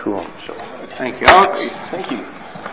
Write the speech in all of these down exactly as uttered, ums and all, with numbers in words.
cool. So, thank you. Oh, thank you.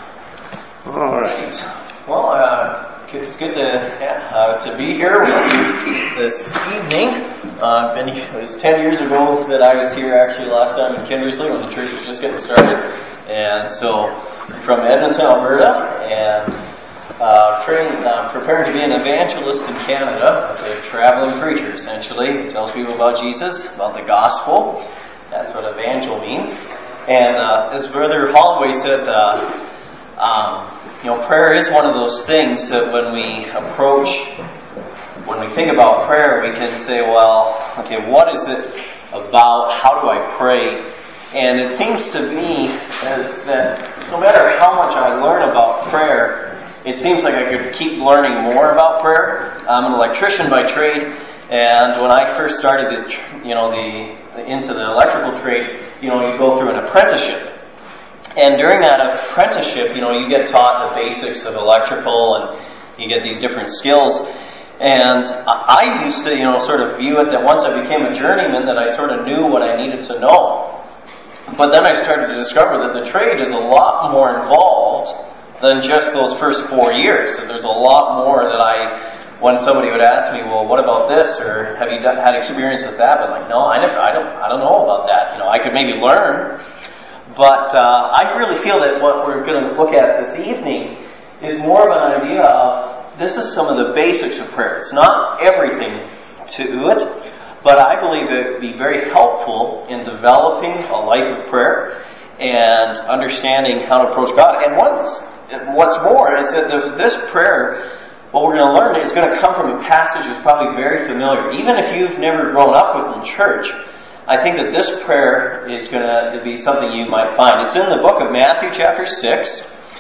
All right. Well, uh, it's good to uh, to be here with you this evening. Uh, been, it was ten years ago that I was here actually last time in Kindersley when the church was just getting started. And so I'm from Edmonton, Alberta, and uh, trained, uh, preparing to be an evangelist in Canada. As a traveling preacher, essentially. He tells people about Jesus, about the gospel. That's what evangel means. And uh, as Brother Holloway said, uh, um, you know, prayer is one of those things that when we approach, when we think about prayer, we can say, well, okay, what is it about? How do I pray? And it seems to me as that no matter how much I learn about prayer, it seems like I could keep learning more about prayer. I'm an electrician by trade, and when I first started, the, you know, the into the electrical trade, you know, you go through an apprenticeship. And during that apprenticeship, you know, you get taught the basics of electrical and you get these different skills. And I used to, you know, sort of view it that once I became a journeyman that I sort of knew what I needed to know. But then I started to discover that the trade is a lot more involved than just those first four years. So there's a lot more that I, when somebody would ask me, well, what about this? Or have you done, had experience with that? But like, no, I never, I don't, I don't know about that. You know, I could maybe learn. But uh, I really feel that what we're going to look at this evening is more of an idea of this is some of the basics of prayer. It's not everything to it, but I believe it would be very helpful in developing a life of prayer and understanding how to approach God. And what's, what's more is that this prayer, what we're going to learn is going to come from a passage that's probably very familiar. Even if you've never grown up with in church, I think that this prayer is going to be something you might find. It's in the book of Matthew chapter six.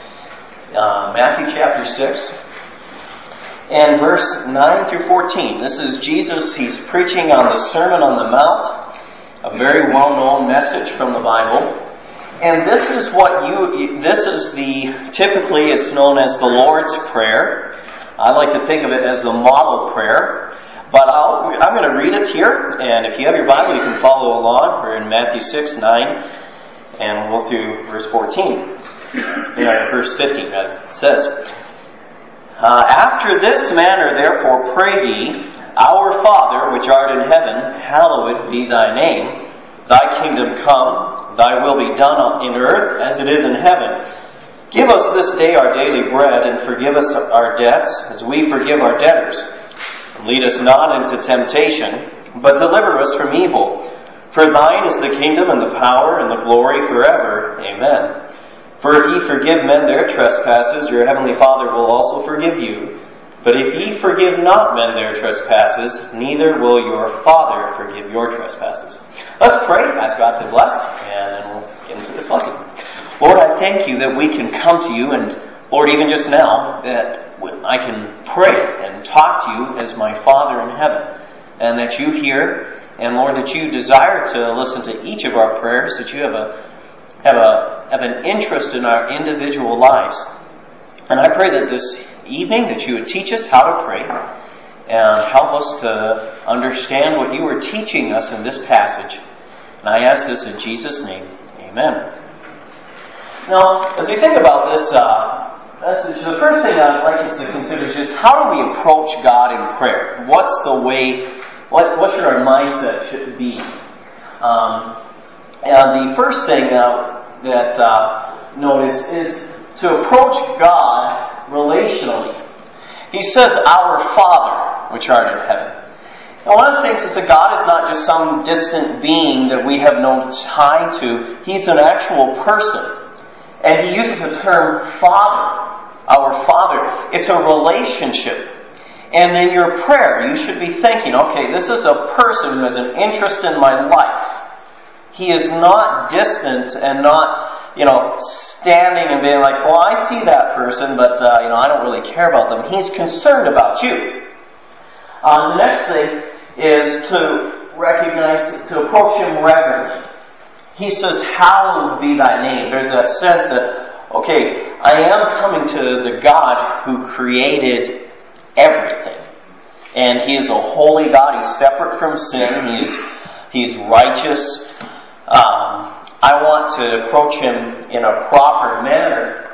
Uh, Matthew chapter six. And verse nine through fourteen. This is Jesus. He's preaching on the Sermon on the Mount. A very well-known message from the Bible. And this is what you, this is the, typically it's known as the Lord's Prayer. I like to think of it as the model prayer. But I'll, I'm going to read it here, and if you have your Bible, you can follow along. We're in Matthew six, nine, and we'll through verse fourteen. Yeah, verse fifteen, rather. It says, uh, After this manner, therefore, pray ye, Our Father, which art in heaven, hallowed be thy name. Thy kingdom come, thy will be done in earth as it is in heaven. Give us this day our daily bread, and forgive us our debts, as we forgive our debtors. Lead us not into temptation, but deliver us from evil. For thine is the kingdom and the power and the glory forever. Amen. For if ye forgive men their trespasses, your heavenly Father will also forgive you. But if ye forgive not men their trespasses, neither will your Father forgive your trespasses. Let's pray, ask God to bless, and then we'll get into this lesson. Lord, I thank you that we can come to you, and Lord, even just now, that I can pray and talk to you as my Father in heaven, and that you hear, and Lord, that you desire to listen to each of our prayers, that you have a have a have an interest in our individual lives. And I pray that this evening that you would teach us how to pray and help us to understand what you are teaching us in this passage. And I ask this in Jesus' name. Amen. Now, as we think about this uh, message, the first thing I'd like us to consider is just how do we approach God in prayer? What's the way, what, what should our mindset should be? Um, and the first thing uh, that uh, notice is to approach God relationally. He says, Our Father, which art in heaven. Now, one of the things is that God is not just some distant being that we have no tie to. He's an actual person. And he uses the term Father, our Father. It's a relationship. And in your prayer, you should be thinking, okay, this is a person who has an interest in my life. He is not distant and not, you know, standing and being like, well, I see that person, but, uh, you know, I don't really care about them. He's concerned about you. Uh, the next thing is to recognize, to approach him reverently. He says, hallowed be thy name. There's that sense that, okay, I am coming to the God who created everything. And he is a holy God. He's separate from sin. He is, he's righteous. Um, I want to approach Him in a proper manner.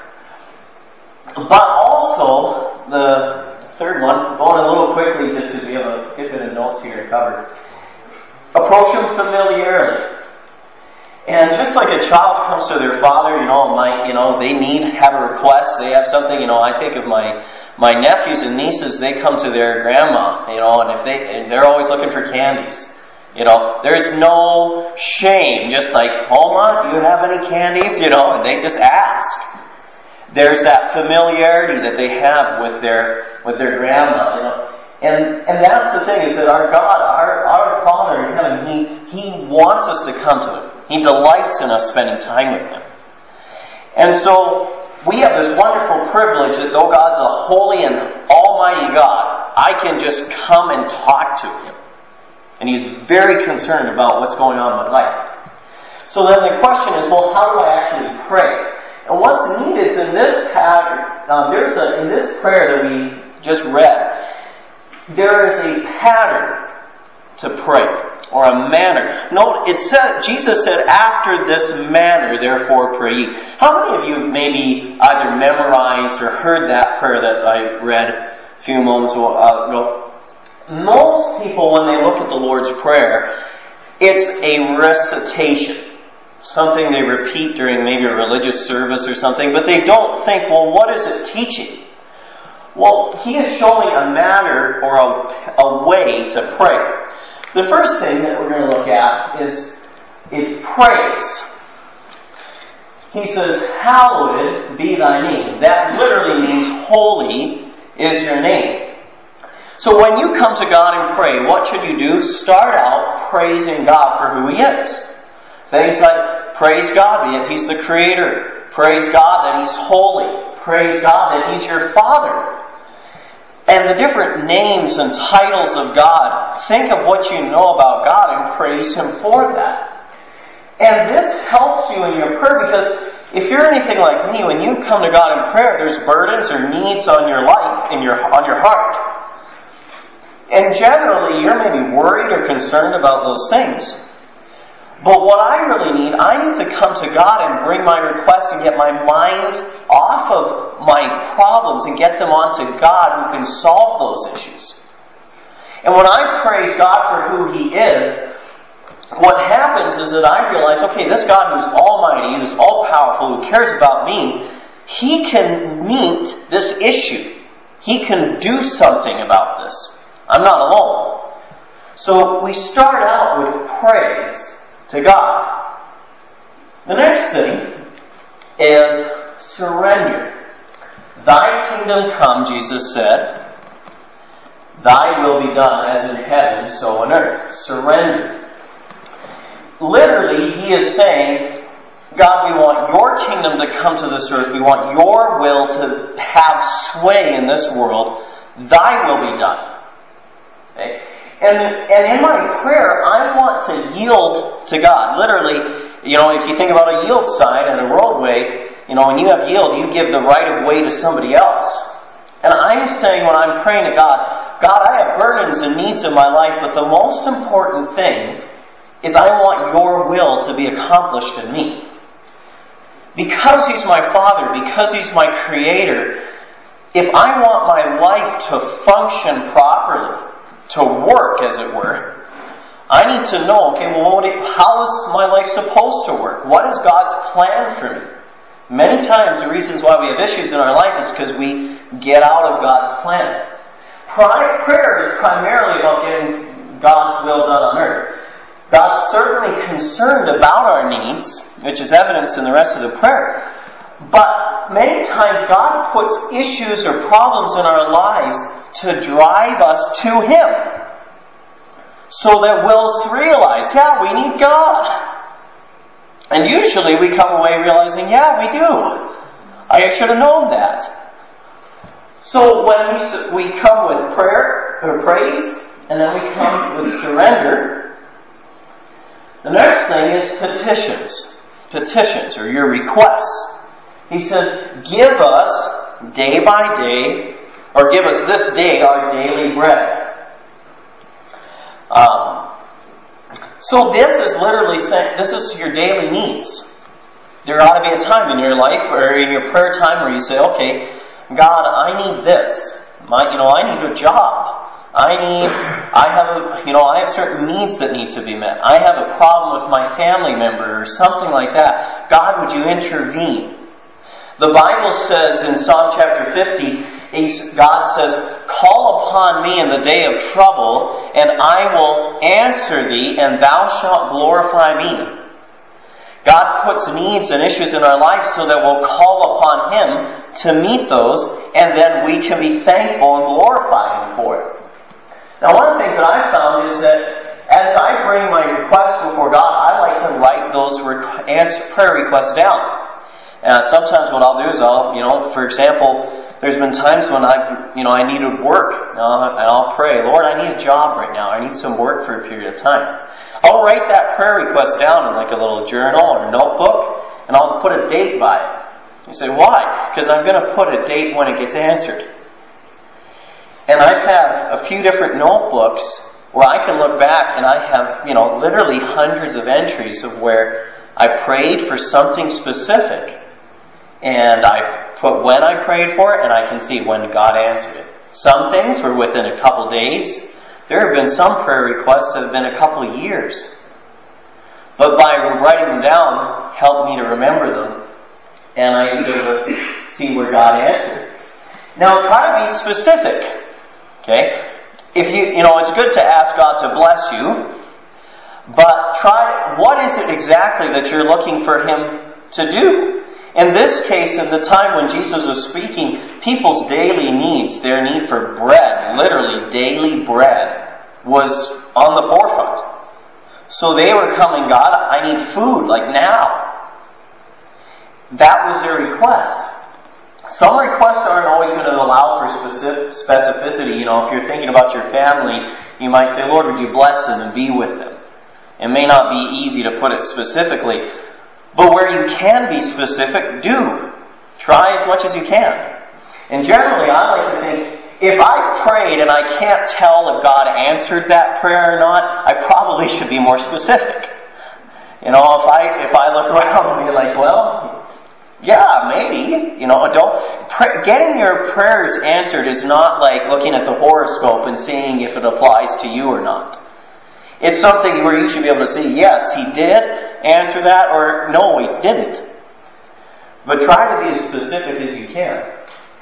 But also, the third one, going a little quickly just because we have a good bit of notes here to cover. Approach Him familiarly. And just like a child comes to their father, you know, might, you know, they need, have a request, they have something, you know, I think of my, my nephews and nieces, they come to their grandma, you know, and if they, and they're always looking for candies. You know, there's no shame, just like, Oma, do you have any candies? You know, and they just ask. There's that familiarity that they have with their, with their grandma, you know. And, and that's the thing, is that our God, our, our Father in heaven, He, He wants us to come to Him. He delights in us spending time with Him. And so, we have this wonderful privilege that though God's a holy and almighty God, I can just come and talk to Him. And He's very concerned about what's going on in my life. So then the question is, well, how do I actually pray? And what's neat is in this pattern, uh, there's a, in this prayer that we just read, there is a pattern to pray, or a manner. Note, it said, Jesus said, after this manner, therefore pray ye. How many of you have maybe either memorized or heard that prayer that I read a few moments ago? Most people, when they look at the Lord's Prayer, it's a recitation. Something they repeat during maybe a religious service or something, but they don't think, well, what is it teaching? Well, He is showing a manner or a, a way to pray. The first thing that we're going to look at is, is praise. He says, hallowed be thy name. That literally means holy is your name. So when you come to God and pray, what should you do? Start out praising God for who He is. Things like, praise God that He's the Creator. Praise God that He's holy. Praise God that He's your Father. And the different names and titles of God, think of what you know about God and praise Him for that. And this helps you in your prayer because if you're anything like me, when you come to God in prayer, there's burdens or needs on your life, in your, on your heart. And generally, you're maybe worried or concerned about those things. But what I really need, I need to come to God and bring my requests and get my mind off of my problems and get them onto God who can solve those issues. And when I praise God for who He is, what happens is that I realize, okay, this God who's almighty, who's all-powerful, who cares about me, He can meet this issue. He can do something about this. I'm not alone. So we start out with praise to God. The next thing is surrender. Thy kingdom come, Jesus said. Thy will be done as in heaven, so on earth. Surrender. Literally, He is saying, God, we want your kingdom to come to this earth. We want your will to have sway in this world. Thy will be done. Okay? And, and in my prayer, I want to yield to God. Literally, you know, if you think about a yield sign and a roadway, you know, when you have yield, you give the right of way to somebody else. And I'm saying when I'm praying to God, God, I have burdens and needs in my life, but the most important thing is I want your will to be accomplished in me. Because He's my Father, because He's my Creator, if I want my life to function properly, to work, as it were, I need to know, okay, well, what, how is my life supposed to work? What is God's plan for me? Many times the reasons why we have issues in our life is because we get out of God's plan. Prayer is primarily about getting God's will done on earth. God's certainly concerned about our needs, which is evidenced in the rest of the prayer. But many times God puts issues or problems in our lives to drive us to Him. So that we'll realize, yeah, we need God. And usually we come away realizing, yeah, we do. I should have known that. So when we, we come with prayer, or praise, and then we come with surrender, the next thing is petitions. Petitions, or your requests. He says, give us day by day, or give us this day our daily bread. Um, so this is literally saying, this is your daily needs. there ought to be a time in your life or in your prayer time where you say, okay, God, I need this. My, you know, I need a job. I need, I have a, you know, I have certain needs that need to be met. I have a problem with my family member or something like that. God, would you intervene? The Bible says in Psalm chapter fifty, God says, call upon me in the day of trouble, and I will answer thee, and thou shalt glorify me. God puts needs and issues in our life so that we'll call upon Him to meet those, and then we can be thankful and glorify Him for it. Now, one of the things that I've found is that as I bring my requests before God, I like to write those requ- answer, prayer requests down. Uh, sometimes what I'll do is I'll, you know, for example, there's been times when I've, you know, I needed work, uh, and I'll pray, Lord, I need a job right now. I need some work for a period of time. I'll write that prayer request down in like a little journal or notebook, and I'll put a date by it. You say, why? Because I'm going to put a date when it gets answered. And I have a few different notebooks where I can look back and I have, you know, literally hundreds of entries of where I prayed for something specific, and I put when I prayed for it, and I can see when God answered it. Some things were within a couple days. There have been some prayer requests that have been a couple of years. But by writing them down, helped me to remember them, and I was able to see where God answered. Now, try to be specific. Okay? If you, you know, it's good to ask God to bless you, but try, what is it exactly that you're looking for Him to do? In this case, at the time when Jesus was speaking, people's daily needs, their need for bread, literally daily bread, was on the forefront. So they were coming, God, I need food, like now. That was their request. Some requests aren't always going to allow for specific specificity. You know, if you're thinking about your family, you might say, Lord, would you bless them and be with them? It may not be easy to put it specifically, but where you can be specific, do. Try as much as you can. And generally, I like to think, if I prayed and I can't tell if God answered that prayer or not, I probably should be more specific. You know, if I if I look around and be like, well, yeah, maybe. You know, don't pray, getting your prayers answered is not like looking at the horoscope and seeing if it applies to you or not. It's something where you should be able to say, yes, He did answer that, or no, He didn't. But try to be as specific as you can.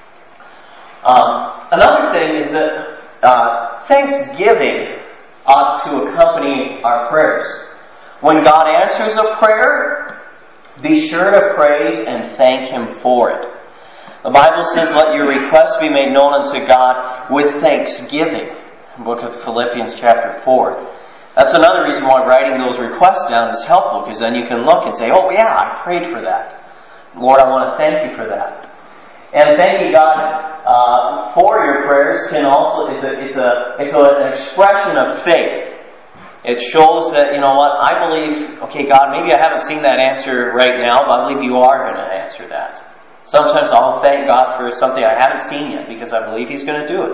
Um, another thing is that uh, thanksgiving ought to accompany our prayers. When God answers a prayer, be sure to praise and thank Him for it. The Bible says, let your requests be made known unto God with thanksgiving. Book of Philippians chapter four. That's another reason why writing those requests down is helpful, because then you can look and say, oh yeah, I prayed for that. Lord, I want to thank you for that. And thanking God uh, for your prayers can also, it's, a, it's, a, it's a, an expression of faith. It shows that, you know what, I believe, okay, God, maybe I haven't seen that answer right now, but I believe you are going to answer that. Sometimes I'll thank God for something I haven't seen yet because I believe He's going to do it.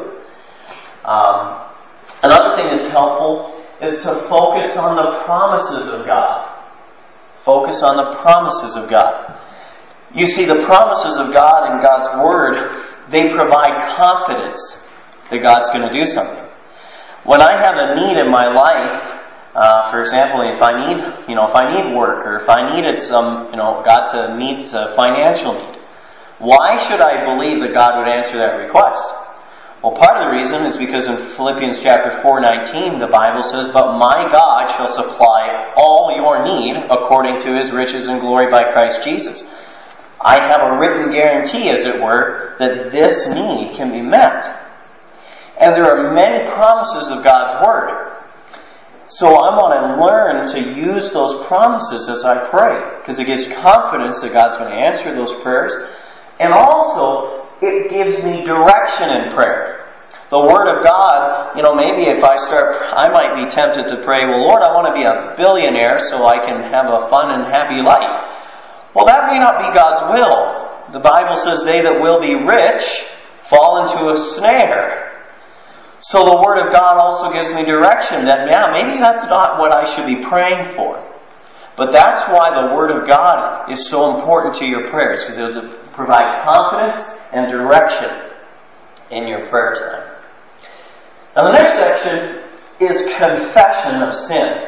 Um, another thing that's helpful is to focus on the promises of God. Focus on the promises of God. You see, the promises of God and God's Word, they provide confidence that God's going to do something. When I have a need in my life, uh, for example, if I need, you know, if I need work, or if I needed some, you know, God to meet a financial need, why should I believe that God would answer that request? Well, part of the reason is because in Philippians chapter four nineteen, the Bible says, but my God shall supply all your need according to His riches and glory by Christ Jesus. I have a written guarantee, as it were, that this need can be met. And there are many promises of God's Word. So I want to learn to use those promises as I pray, because it gives confidence that God's going to answer those prayers. And also, it gives me direction in prayer. The Word of God, you know, maybe if I start, I might be tempted to pray, well, Lord, I want to be a billionaire so I can have a fun and happy life. Well, that may not be God's will. The Bible says they that will be rich fall into a snare. So the Word of God also gives me direction that, yeah, maybe that's not what I should be praying for. But that's why the Word of God is so important to your prayers, because it will provide confidence and direction in your prayer time. Now the next section is confession of sin.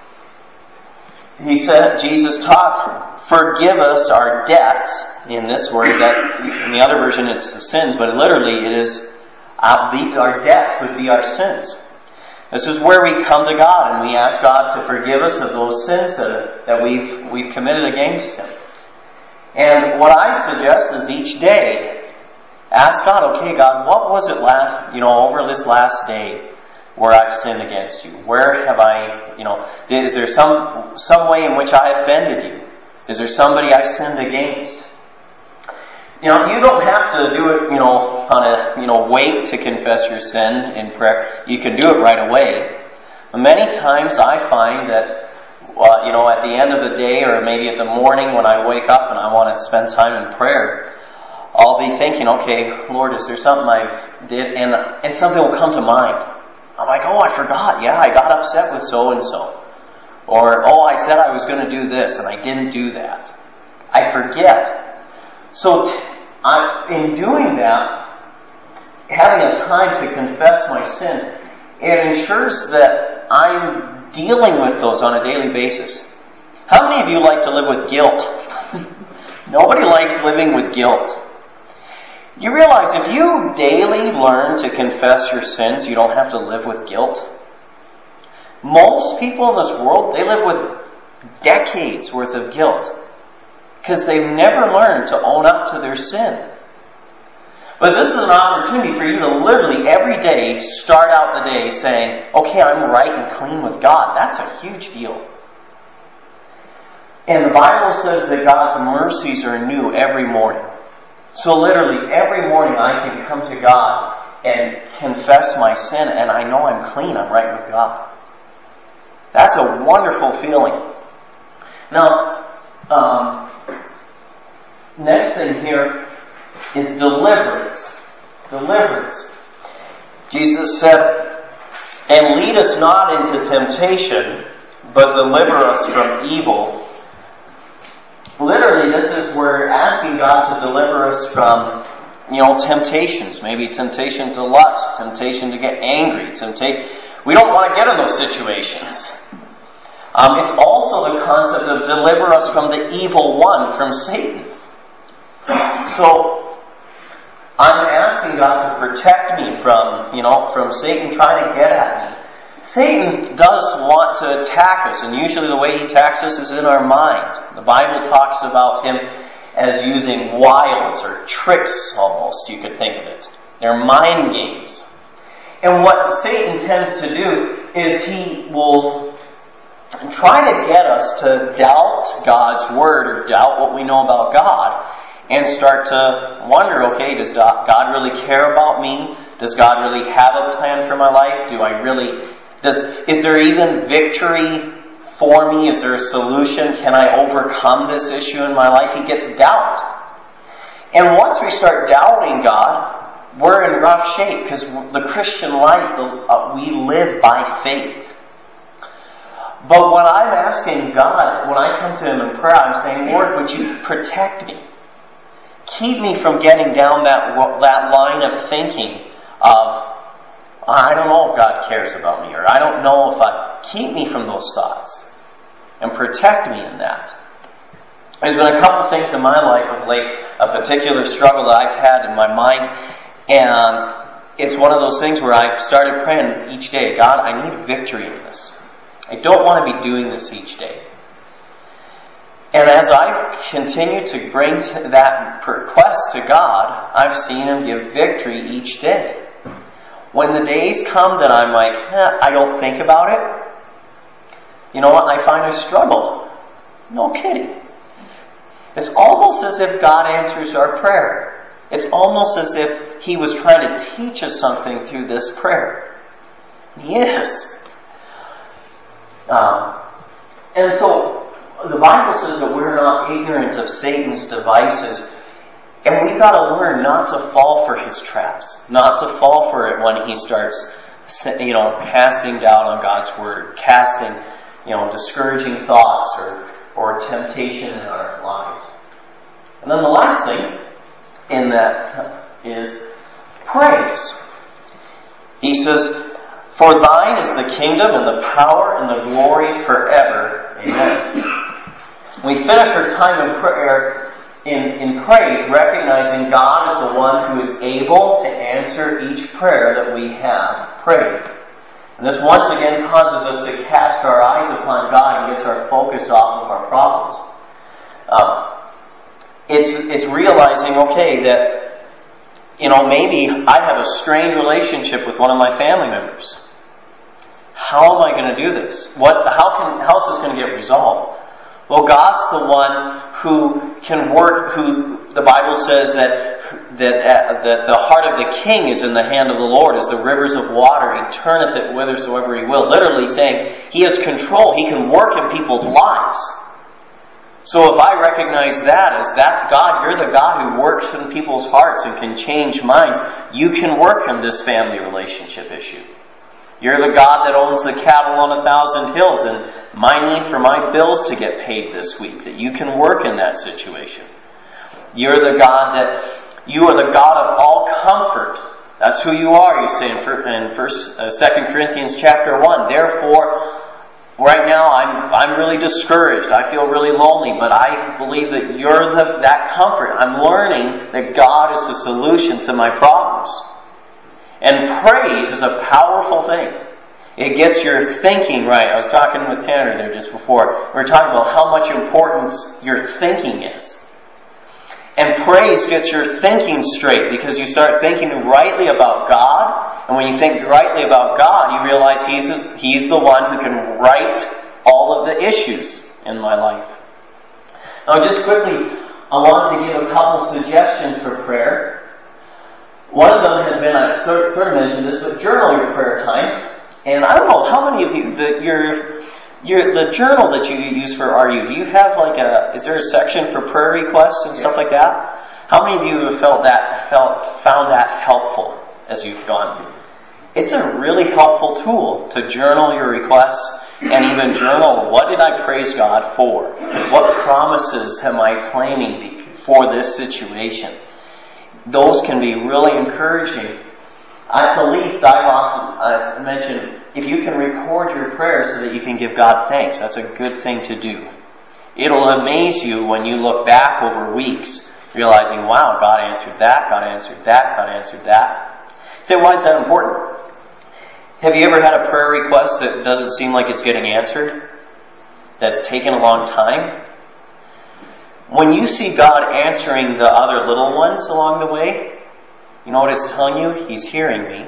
He said, Jesus taught, forgive us our debts. In this word, that's, in the other version it's the sins, but literally it is, uh, the, our debts would be our sins. This is where we come to God and we ask God to forgive us of those sins that, that we've, we've committed against Him. And what I suggest is each day, ask God, okay God, what was it last, you know, over this last day where I've sinned against you? Where have I, you know, is there some some way in which I offended you? Is there somebody I sinned against? You know, you don't have to do it, you know, on a, you know, wait to confess your sin in prayer. You can do it right away. But many times I find that, uh, you know, at the end of the day or maybe at the morning when I wake up and I want to spend time in prayer, I'll be thinking, okay, Lord, is there something I did? And, and something will come to mind. I'm like, oh, I forgot. Yeah, I got upset with so-and-so. Or, oh, I said I was going to do this and I didn't do that. I forget. So, I, in doing that, having a time to confess my sin, it ensures that I'm dealing with those on a daily basis. How many of you like to live with guilt? Nobody likes living with guilt. You realize if you daily learn to confess your sins, you don't have to live with guilt. Most people in this world, they live with decades worth of guilt because they've never learned to own up to their sin. But this is an opportunity for you to literally every day start out the day saying, okay, I'm right and clean with God. That's a huge deal. And the Bible says that God's mercies are new every morning. So literally, every morning I can come to God and confess my sin, and I know I'm clean, I'm right with God. That's a wonderful feeling. Now, um, next thing here is deliverance. Deliverance. Jesus said, and lead us not into temptation, but deliver us from evil. Literally, this is where asking God to deliver us from, you know, temptations. Maybe temptation to lust, temptation to get angry, temptation. We don't want to get in those situations. Um, it's also the concept of deliver us from the evil one, from Satan. So, I'm asking God to protect me from, you know, from Satan trying to get at me. Satan does want to attack us, and usually the way he attacks us is in our mind. The Bible talks about him as using wiles or tricks, almost, you could think of it. They're mind games. And what Satan tends to do is he will try to get us to doubt God's Word or doubt what we know about God and start to wonder, okay, does God really care about me? Does God really have a plan for my life? Do I really... Does, is there even victory for me? Is there a solution? Can I overcome this issue in my life? He gets doubt. And once we start doubting God, we're in rough shape because the Christian life, uh, we live by faith. But when I'm asking God, when I come to Him in prayer, I'm saying, Lord, would you protect me? Keep me from getting down that, that line of thinking of, I don't know if God cares about me, or I don't know if I... Keep me from those thoughts. And protect me in that. There's been a couple things in my life of late, a particular struggle that I've had in my mind, and it's one of those things where I've started praying each day, God, I need victory in this. I don't want to be doing this each day. And as I continue to bring that request to God, I've seen Him give victory each day. When the days come that I'm like, eh, I don't think about it, you know what, I find I struggle. No kidding. It's almost as if God answers our prayer. It's almost as if He was trying to teach us something through this prayer. He is. Um, and so, the Bible says that we're not ignorant of Satan's devices. And we've got to learn not to fall for his traps, not to fall for it when he starts, you know, casting doubt on God's Word, casting, you know, discouraging thoughts or or temptation in our lives. And then the last thing in that is praise. He says, "For thine is the kingdom and the power and the glory forever. Amen." We finish our time in prayer in, in praise, recognizing God is the one who is able to answer each prayer that we have prayed. And this once again causes us to cast our eyes upon God and gets our focus off of our problems. Um, it's it's realizing, okay, that, you know, maybe I have a strained relationship with one of my family members. How am I going to do this? What? How can? How is this going to get resolved? Well, God's the one who can work. Who the Bible says that that uh, that the heart of the king is in the hand of the Lord, as the rivers of water. He turneth it whithersoever he will. Literally saying He has control. He can work in people's lives. So if I recognize that as that God, you're the God who works in people's hearts and can change minds, you can work in this family relationship issue. You're the God that owns the cattle on a thousand hills, and my need for my bills to get paid this week, that you can work in that situation. You're the God that, you are the God of all comfort. That's who you are, you say in First, uh, Second Corinthians chapter one. Therefore, right now I'm I'm really discouraged. I feel really lonely, but I believe that you're the, that comfort. I'm learning that God is the solution to my problems. And praise is a powerful thing. It gets your thinking right. I was talking with Tanner there just before. We were talking about how much importance your thinking is. And praise gets your thinking straight because you start thinking rightly about God. And when you think rightly about God, you realize He's, he's the one who can right all of the issues in my life. Now just quickly, I want to give a couple suggestions for prayer. One of them has been, I sort, sort of mentioned this, but journal your prayer times. And I don't know how many of you, the, your, your, the journal that you use for R U, do you have like a, is there a section for prayer requests and stuff like that? How many of you have felt that, felt, found that helpful as you've gone through? It's a really helpful tool to journal your requests and even journal, what did I praise God for? What promises am I claiming for this situation? Those can be really encouraging. At the least, I've often uh, mentioned, if you can record your prayers so that you can give God thanks, that's a good thing to do. It'll amaze you when you look back over weeks, realizing, wow, God answered that, God answered that, God answered that. Say, why is that important? Have you ever had a prayer request that doesn't seem like it's getting answered? That's taken a long time? When you see God answering the other little ones along the way, you know what it's telling you? He's hearing me.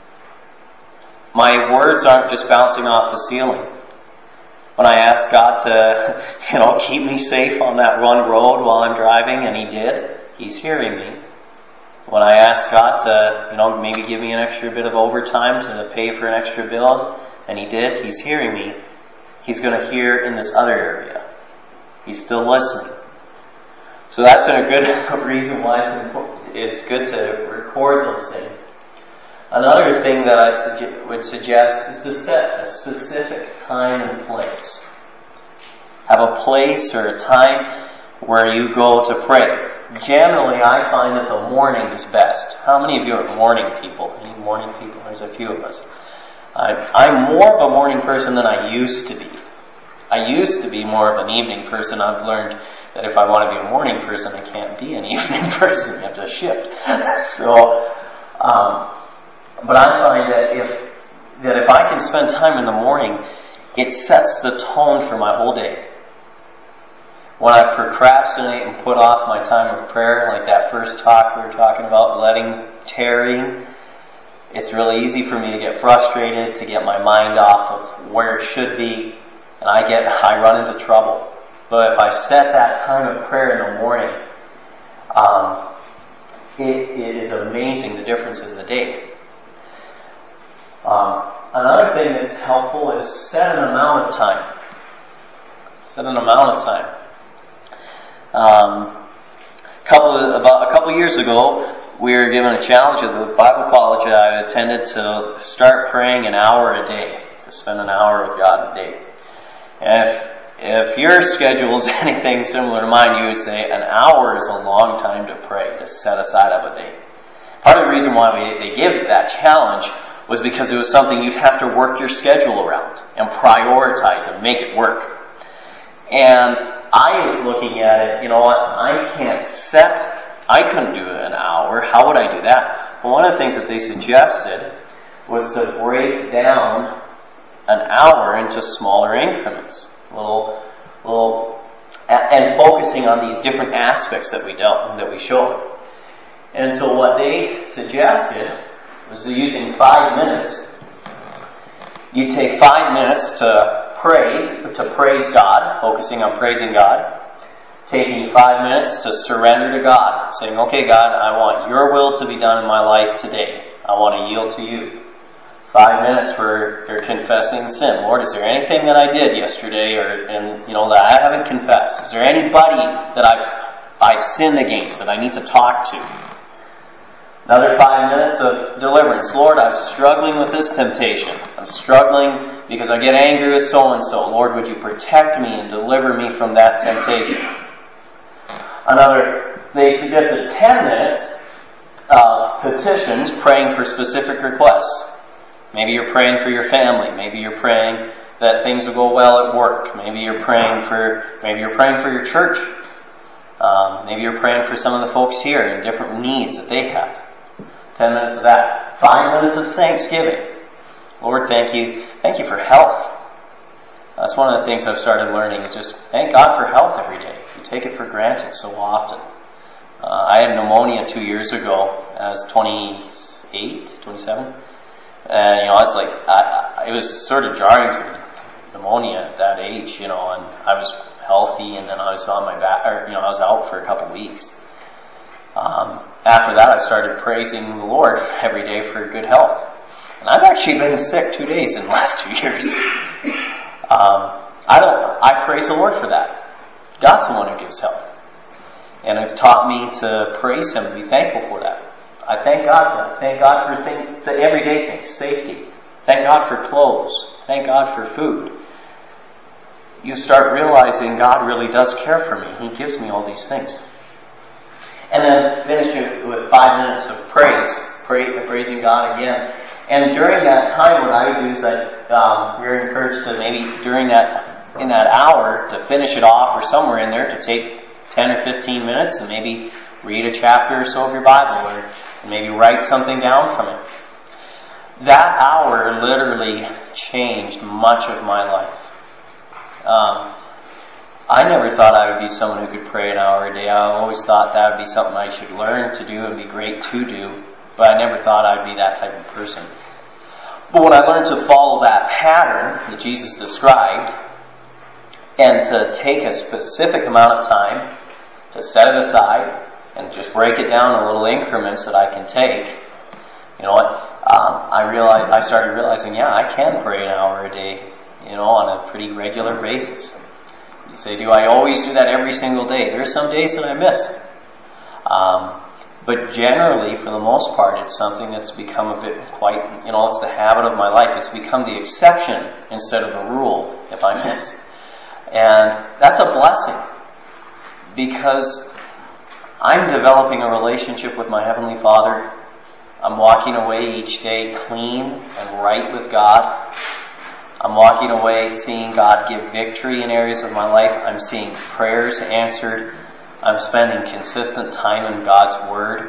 My words aren't just bouncing off the ceiling. When I asked God to, you know, keep me safe on that one road while I'm driving, and He did, He's hearing me. When I asked God to, you know, maybe give me an extra bit of overtime to pay for an extra bill, and He did, He's hearing me. He's going to hear in this other area. He's still listening. So that's a good reason why it's important. It's good to record those things. Another thing that I suge- would suggest is to set a specific time and place. Have a place or a time where you go to pray. Generally, I find that the morning is best. How many of you are morning people? Any morning people? There's a few of us. I, I'm more of a morning person than I used to be. I used to be more of an evening person. I've learned that if I want to be a morning person, I can't be an evening person. You have to shift. so, um, but I find that if that if I can spend time in the morning, it sets the tone for my whole day. When I procrastinate and put off my time of prayer, like that first talk we were talking about, letting tarrying, it's really easy for me to get frustrated, to get my mind off of where it should be, and I get I run into trouble. But if I set that time of prayer in the morning, um, it, it is amazing the difference in the day. Um, another thing that's helpful is set an amount of time. Set an amount of time. Um, couple of, about a couple years ago, we were given a challenge at the Bible college that I attended to start praying an hour a day, to spend an hour with God a day. And if if your schedule is anything similar to mine, you would say an hour is a long time to pray, to set aside of a day. Part of the reason why we, they give that challenge was because it was something you'd have to work your schedule around and prioritize and make it work. And I was looking at it, you know what, I can't set, I couldn't do an hour. How would I do that? Well, one of the things that they suggested was to break down an hour into smaller increments, little, little, and focusing on these different aspects that we dealt, that we showed. And so what they suggested was using five minutes. You take five minutes to pray, to praise God, focusing on praising God. Taking five minutes to surrender to God, saying, okay, God, I want your will to be done in my life today. I want to yield to you. Five minutes for your confessing sin. Lord, is there anything that I did yesterday or and you know that I haven't confessed? Is there anybody that I've I've sinned against that I need to talk to? Another five minutes of deliverance. Lord, I'm struggling with this temptation. I'm struggling because I get angry with so-and-so. Lord, would you protect me and deliver me from that temptation? Another, they suggested ten minutes of petitions, praying for specific requests. Maybe you're praying for your family. Maybe you're praying that things will go well at work. Maybe you're praying for, maybe you're praying for your church. Um, maybe you're praying for some of the folks here and different needs that they have. Ten minutes of that. Five minutes of thanksgiving. Lord, thank you. Thank you for health. That's one of the things I've started learning is just thank God for health every day. You take it for granted so often. Uh, I had pneumonia two years ago. I was twenty-eight, twenty-seven. And, you know, it's like, I, I, it was sort of jarring to me. Pneumonia at that age, you know, and I was healthy and then I was on my back, or, you know, I was out for a couple of weeks. Um, after that, I started praising the Lord every day for good health. And I've actually been sick two days in the last two years. Um, I don't, I praise the Lord for that. God's the one who gives health. And it taught me to praise Him and be thankful for that. I thank God for that. Thank God for things, the everyday things, safety. Thank God for clothes. Thank God for food. You start realizing God really does care for me. He gives me all these things. And then finish it with five minutes of praise, pray, praising God again. And during that time, what I would do is that um, we're encouraged to maybe during that, in that hour, to finish it off or somewhere in there to take ten or fifteen minutes and maybe read a chapter or so of your Bible or maybe write something down from it. That hour literally changed much of my life. Um, I never thought I would be someone who could pray an hour a day. I always thought that would be something I should learn to do and be great to do, but I never thought I'd be that type of person. But when I learned to follow that pattern that Jesus described and to take a specific amount of time to set it aside and just break it down in little increments that I can take, you know what, um, I realized, I started realizing, yeah, I can pray an hour a day, you know, on a pretty regular basis. You say, do I always do that every single day? There are some days that I miss. Um, but generally, for the most part, it's something that's become a bit quite, you know, it's the habit of my life. It's become the exception instead of the rule if I miss. And that's a blessing because I'm developing a relationship with my Heavenly Father. I'm walking away each day clean and right with God. I'm walking away seeing God give victory in areas of my life. I'm seeing prayers answered. I'm spending consistent time in God's Word.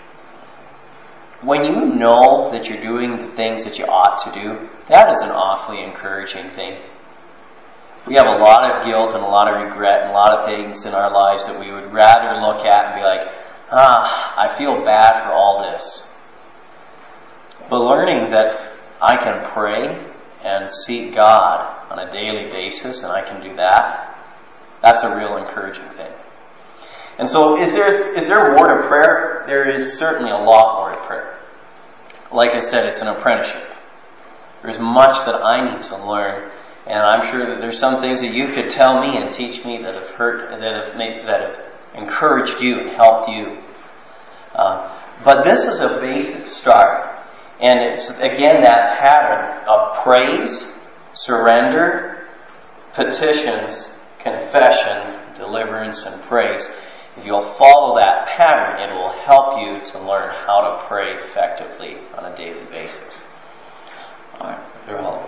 When you know that you're doing the things that you ought to do, that is an awfully encouraging thing. We have a lot of guilt and a lot of regret and a lot of things in our lives that we would rather look at and be like, ah, I feel bad for all this. But learning that I can pray and seek God on a daily basis, and I can do that, that's a real encouraging thing. And so is there is there more to prayer? There is certainly a lot more to prayer. Like I said, it's an apprenticeship. There's much that I need to learn, and I'm sure that there's some things that you could tell me and teach me that have hurt, that have made, that have encouraged you and helped you. Uh, but this is a basic start. And it's, again, that pattern of praise, surrender, petitions, confession, deliverance, and praise. If you'll follow that pattern, it will help you to learn how to pray effectively on a daily basis. All right, they're all.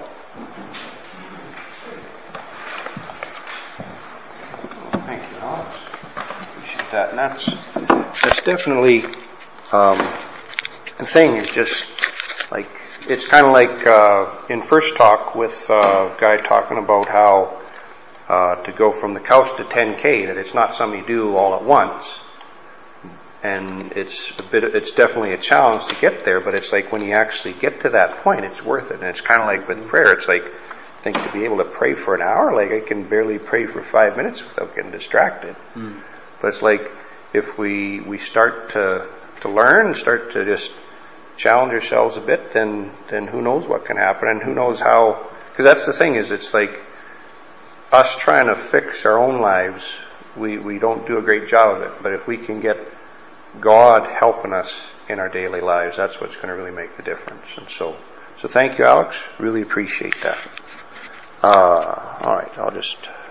Thank you, Alex. Appreciate that. And that's, that's definitely um, the thing. Is just like it's kind of like uh, in first talk with uh, a guy talking about how uh, to go from the couch to ten K. That it's not something you do all at once, and it's a bit. It's definitely a challenge to get there. But it's like when you actually get to that point, it's worth it. And it's kind of like with prayer. It's like. I think to be able to pray for an hour, like I can barely pray for five minutes without getting distracted. Mm. But it's like if we we start to to learn, start to just challenge ourselves a bit, then then who knows what can happen, and who knows how? Because that's the thing is, it's like us trying to fix our own lives. We we don't do a great job of it. But if we can get God helping us in our daily lives, that's what's going to really make the difference. And so so thank you, Alex. Really appreciate that. Uh, all right, I'll just